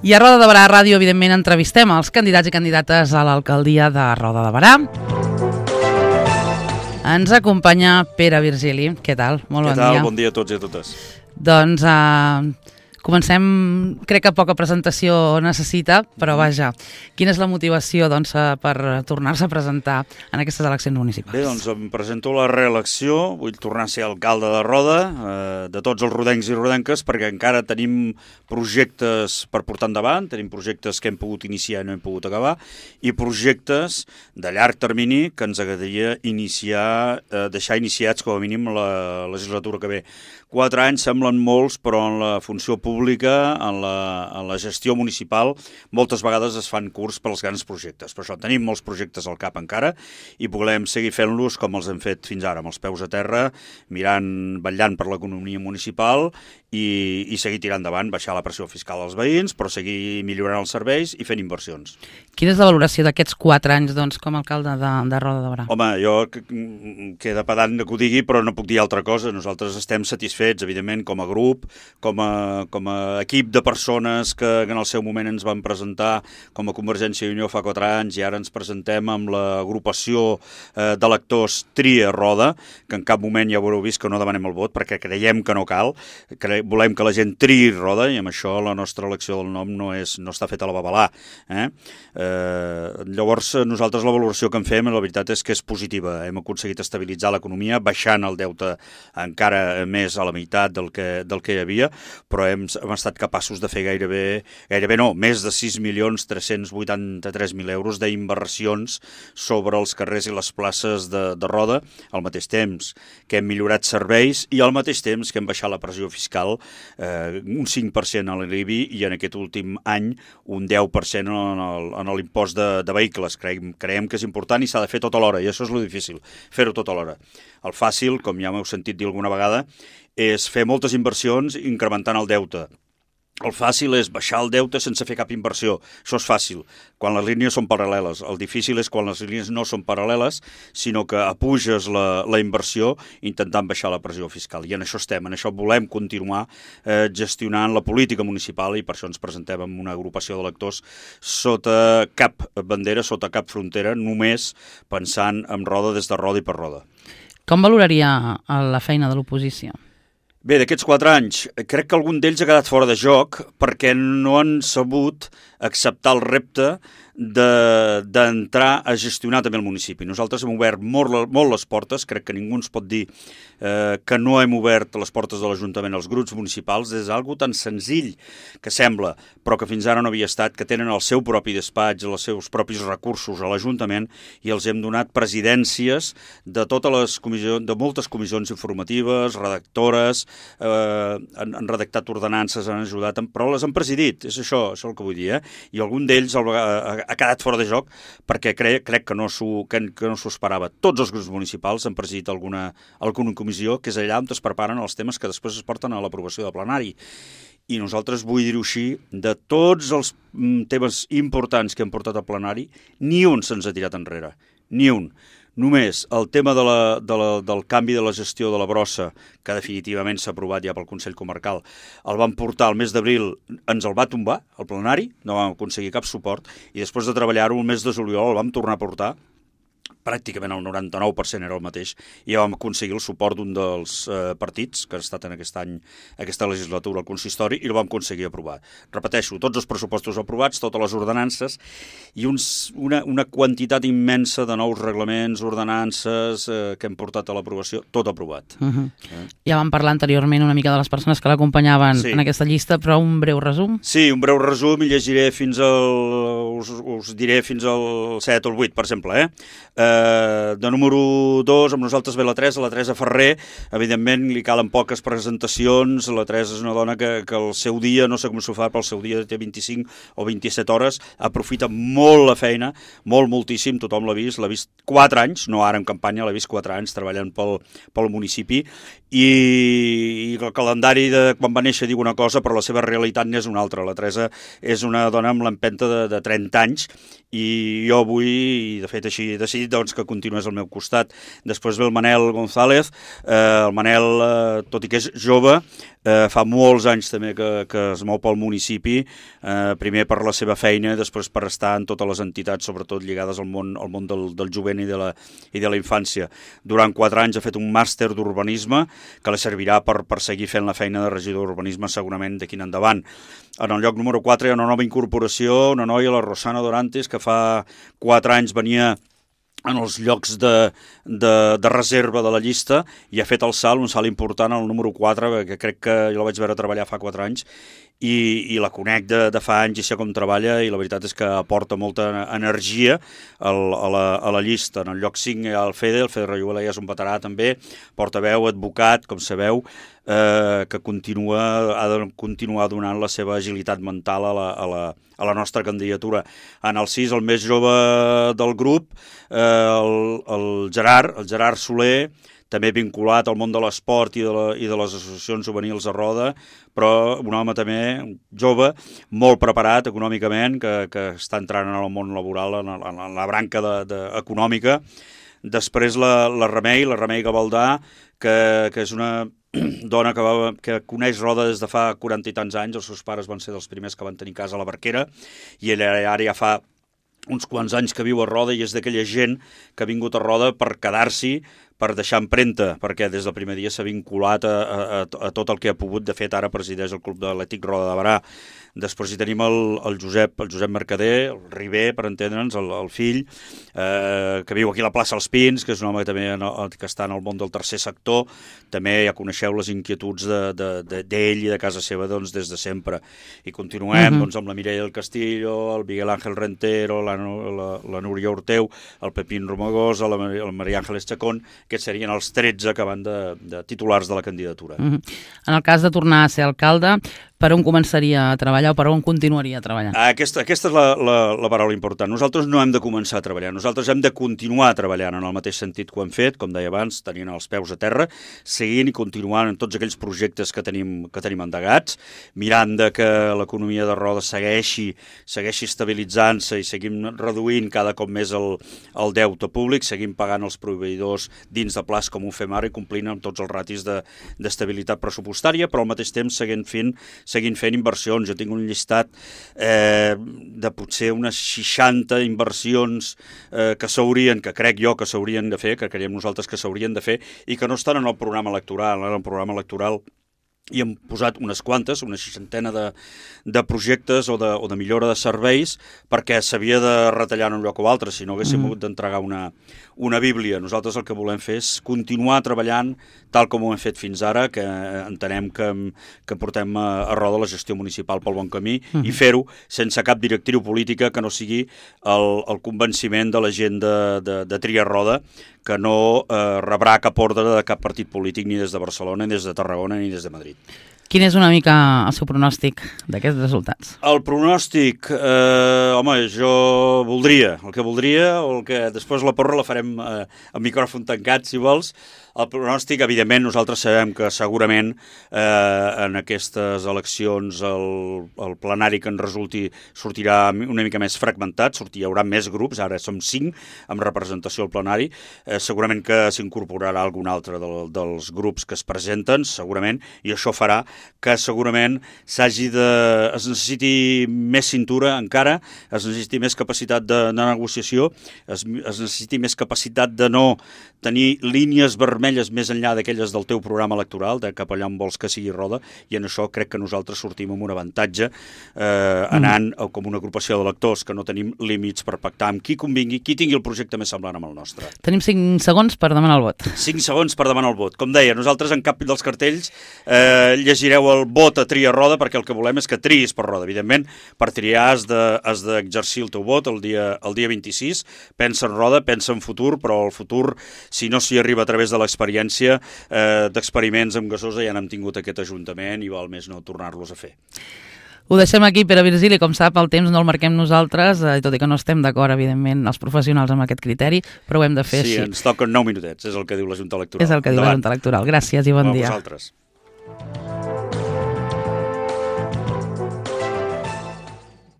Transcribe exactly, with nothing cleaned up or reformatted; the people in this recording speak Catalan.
I a Roda de Barà Ràdio, evidentment, entrevistem els candidats i candidates a l'alcaldia de Roda de Barà. Ens acompanya Pere Virgili. Què tal? Molt bon dia. Què tal? Bon dia a tots i a totes. Doncs uh, comencem, crec que poca presentació necessita, però vaja, quina és la motivació doncs, per tornar-se a presentar en aquestes eleccions municipals? Bé, doncs em presento a la reelecció, vull tornar a ser alcalde de Roda, eh, de tots els rodencs i rodenques, perquè encara tenim projectes per portar endavant, tenim projectes que hem pogut iniciar i no hem pogut acabar, i projectes de llarg termini que ens agradaria iniciar, eh, deixar iniciats com a mínim la legislatura que ve. Quatre anys semblen molts, però en la funció pública, en la, en la gestió municipal, moltes vegades es fan curts per als grans projectes. Per això tenim molts projectes al cap encara i volem seguir fent-los com els hem fet fins ara, amb els peus a terra, mirant, vetllant per l'economia municipal i, i seguir tirant endavant, baixar la pressió fiscal als veïns, però seguir millorant els serveis i fent inversions. Quina és la valoració d'aquests quatre anys doncs, com a alcalde de, de Roda de Barà? Home, jo queda pedant que ho digui, però no puc dir altra cosa. Nosaltres estem satisfets, evidentment, com a grup, com a, com a equip de persones que en el seu moment ens van presentar com a Convergència i Unió fa quatre anys i ara ens presentem amb l'agrupació eh, d'electors Tria Roda, que en cap moment ja haureu vist que no demanem el vot, perquè creiem que no cal, cre volem que la gent triï Roda i amb això la nostra elecció del nom no, és, no està feta a la babalà. Eh? Eh, llavors, nosaltres la valoració que en fem, la veritat és que és positiva. Hem aconseguit estabilitzar l'economia, baixant el deute encara més a la meitat del que, del que hi havia, però hem, hem estat capaços de fer gairebé, gairebé no, més de sis milions tres-cents vuitanta-tres mil euros d'inversions sobre els carrers i les places de, de Roda, al mateix temps que hem millorat serveis i al mateix temps que hem baixat la pressió fiscal eh, un cinc per cent a l'I B I i en aquest últim any un deu per cent en l'impost de, de vehicles. Creiem, creiem que és important i s'ha de fer tot alhora, i això és lo difícil, fer-ho tot alhora. El fàcil, com ja m'heu sentit dir alguna vegada, és fer moltes inversions incrementant el deute. El fàcil és baixar el deute sense fer cap inversió. Això és fàcil, quan les línies són paral·leles. El difícil és quan les línies no són paral·leles, sinó que apuges la, la inversió intentant baixar la pressió fiscal. I en això estem, en això volem continuar eh, gestionant la política municipal i per això ens presentem amb una agrupació d'electors sota cap bandera, sota cap frontera, només pensant en Roda des de Roda i per Roda. Com valoraria la feina de l'oposició? Bé, d'aquests quatre anys, crec que algun d'ells ha quedat fora de joc perquè no han sabut acceptar el repte d'entrar a gestionar també el municipi. Nosaltres hem obert molt, molt les portes, crec que ningú ens pot dir eh, que no hem obert les portes de l'Ajuntament als grups municipals des d'algú tan senzill que sembla, però que fins ara no havia estat, que tenen el seu propi despatx, els seus propis recursos a l'Ajuntament i els hem donat presidències de totes les comissions, de moltes comissions informatives, redactores, eh, han, han redactat ordenances, han ajudat, però les han presidit, és això, això el que vull dir, eh? I algun d'ells ha, ha quedat fora de joc perquè crec, crec que no s'ho que, que no s'ho esperava. Tots els grups municipals han presidit alguna, alguna comissió que és allà on es preparen els temes que després es porten a l'aprovació de plenari. I nosaltres, vull dir-ho així, de tots els temes importants que hem portat al plenari, ni un se'ns ha tirat enrere, ni un. Només el tema de la, de la, del canvi de la gestió de la brossa, que definitivament s'ha aprovat ja pel Consell Comarcal, el vam portar al mes d'abril, ens el va tombar, al plenari, no vam aconseguir cap suport, i després de treballar-ho el mes de juliol el vam tornar a portar, pràcticament el noranta-nou per cent era el mateix, i ja vam aconseguir el suport d'un dels eh, partits que ha estat en aquest any, aquesta legislatura al consistori, i el vam aconseguir aprovar. Repeteixo, tots els pressupostos aprovats, totes les ordenances, i uns, una, una quantitat immensa de nous reglaments, ordenances eh, que hem portat a l'aprovació, tot aprovat. Uh -huh. eh? Ja vam parlar anteriorment una mica de les persones que l'acompanyaven sí. en aquesta llista, però un breu resum? Sí, un breu resum, i llegiré fins al... us, us diré fins al set o el vuit, per exemple, eh? eh de número dos, amb nosaltres ve la Teresa, la Teresa Ferrer, evidentment li calen poques presentacions, la Teresa és una dona que, que el seu dia, no sé com s'ho fa, però el seu dia té vint-i-cinc o vint-i-set hores, aprofita molt la feina, molt, moltíssim, tothom l'ha vist, l'ha vist quatre anys, no ara en campanya, l'ha vist quatre anys treballant pel, pel municipi, i, i el calendari de quan va néixer diu una cosa, però la seva realitat n'és una altra. La Teresa és una dona amb l'empenta de, de trenta anys, i jo vull, i de fet així he decidit, doncs, que continués al meu costat. Després ve el Manel González, eh, el Manel, eh, tot i que és jove, eh, fa molts anys també que, que es mou pel municipi, eh, primer per la seva feina, després per estar en totes les entitats, sobretot lligades al món, al món del, del jovent i de, la, i de la infància. Durant quatre anys ha fet un màster d'urbanisme que li servirà per, per seguir fent la feina de regidor d'urbanisme segurament d'aquí en endavant. En el lloc número quatre hi ha una nova incorporació, una noia, la Rosana Dorantes, que fa quatre anys venia en els llocs de, de, de reserva de la llista i ha fet el salt, un salt important al número quatre, que crec que jo la vaig veure treballar fa quatre anys i, i la conec de, de fa anys i sé com treballa i la veritat és que aporta molta energia al, a, la, a la llista. En el lloc cinc hi ha el Fede, el Fede Rayuela ja és un veterà també, portaveu, advocat, com sabeu, eh, que continua, ha de continuar donant la seva agilitat mental a la, a la, a la nostra candidatura. En el sis, el més jove del grup, eh, el, el Gerard, el Gerard Soler, també vinculat al món de l'esport i, de la, i de les associacions juvenils a Roda, però un home també jove, molt preparat econòmicament, que, que està entrant en el món laboral, en, en, en la branca de, de, econòmica. Després la, la Remei, la Remei Gavaldà, que, que és una dona que, va, que coneix Roda des de fa quaranta i tants anys, els seus pares van ser dels primers que van tenir casa a la Barquera, i ella ara ja fa uns quants anys que viu a Roda i és d'aquella gent que ha vingut a Roda per quedar-s'hi, per deixar empremta, perquè des del primer dia s'ha vinculat a, a, a tot el que ha pogut. De fet, ara presideix el Club d'Atlètic Roda de Barà. Després hi tenim el, el, Josep, el Josep Mercader, el Riber, per entendre'ns, el, el fill, eh, que viu aquí a la plaça Els Pins, que és un home també en, que està en el món del tercer sector. També ja coneixeu les inquietuds d'ell de, de, de, i de casa seva doncs, des de sempre. I continuem uh-huh. doncs, amb la Mireia del Castillo, el Miguel Ángel Rentero, la, la, la Núria Orteu, el Pepín Romagosa, la, la Maria Ángeles Chacón, que serien els tretze que van de, de titulars de la candidatura. Uh-huh. En el cas de tornar a ser alcalde, per on començaria a treballar o per on continuaria treballant? Aquesta, aquesta és la, la, la paraula important. Nosaltres no hem de començar a treballar, nosaltres hem de continuar treballant en el mateix sentit que ho hem fet, com deia abans, tenint els peus a terra, seguint i continuant en tots aquells projectes que tenim, que tenim endegats, mirant de que l'economia de Roda segueixi, segueixi estabilitzant-se i seguim reduint cada cop més el, el deute públic, seguim pagant els proveïdors dins de plaç com ho fem ara i complint amb tots els ratis d'estabilitat de, pressupostària, però al mateix temps seguint fent seguint fent inversions. Jo tinc un llistat eh, de potser unes seixanta inversions eh, que s'haurien, que crec jo que s'haurien de fer, que creiem nosaltres que s'haurien de fer i que no estan en el programa electoral. En el programa electoral i hem posat unes quantes, una seixantena de, de projectes o de, o de millora de serveis perquè s'havia de retallar en un lloc o altre, si no haguéssim mm. hagut d'entregar una, una bíblia. Nosaltres el que volem fer és continuar treballant tal com ho hem fet fins ara, que entenem que, que portem a, a Roda la gestió municipal pel bon camí mm. i fer-ho sense cap directriu política que no sigui el, el convenciment de la gent de, de, de Tria Roda, que no eh, rebrà cap ordre de cap partit polític ni des de Barcelona, ni des de Tarragona, ni des de Madrid. Quin és una mica el seu pronòstic d'aquests resultats? El pronòstic, eh, home, jo voldria, el que voldria, o el que després la porra la farem eh, amb micròfon tancat, si vols. El pronòstic, evidentment, nosaltres sabem que segurament eh, en aquestes eleccions el, el plenari que en resulti sortirà una mica més fragmentat, sortir, hi haurà més grups, ara som cinc amb representació al plenari, eh, segurament que s'incorporarà algun altre de, dels grups que es presenten, segurament, i això farà que segurament s'hagi de... es necessiti més cintura encara, es necessiti més capacitat de, de negociació, es, es necessiti més capacitat de no tenir línies vermelles més enllà d'aquelles del teu programa electoral, de cap allà on vols que sigui Roda, i en això crec que nosaltres sortim amb un avantatge eh, anant mm. com una agrupació d'electors, que no tenim límits per pactar amb qui convingui, qui tingui el projecte més semblant amb el nostre. Tenim cinc segons per demanar el vot. cinc segons per demanar el vot. Com deia, nosaltres en cap dels cartells eh, llegireu el vot a Tria Roda, perquè el que volem és que triïs per Roda. Evidentment, per triar has d'exercir de, el teu vot el dia, el dia vint-i-sis. Pensa en Roda, pensa en futur, però el futur, si no s'hi arriba a través de l'experiència eh, d'experiments amb gasosa, ja n'hem tingut aquest Ajuntament i val més no tornar-los a fer. Ho deixem aquí, Pere Virgili. Com sap, el temps no el marquem nosaltres, eh, tot i que no estem d'acord, evidentment, els professionals amb aquest criteri, però ho hem de fer sí, així. Sí, ens toquen nou minutets, és el que diu la Junta Electoral. És el que diu Endavant. La Junta Electoral. Gràcies i bon a dia. A vosaltres.